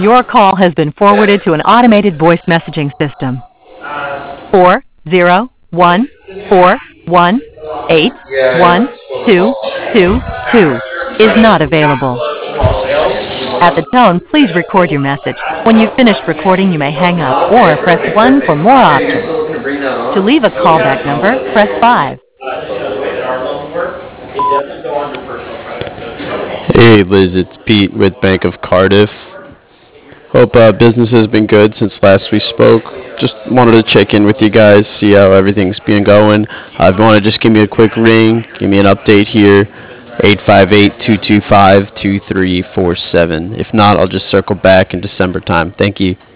Your call has been forwarded to an automated voice messaging system. 40141812222 is not available. At the tone, please record your message. When you've finished recording, you may hang up or press 1 for more options. To leave a callback number, press 5. Hey Liz, it's Pete with Bank of Cardiff. Hope business has been good since last we spoke. Just wanted to check in with you guys, see how everything's been going. If you want to just give me a quick ring, give me an update here, 858-225-2347. If not, I'll just circle back in December time. Thank you.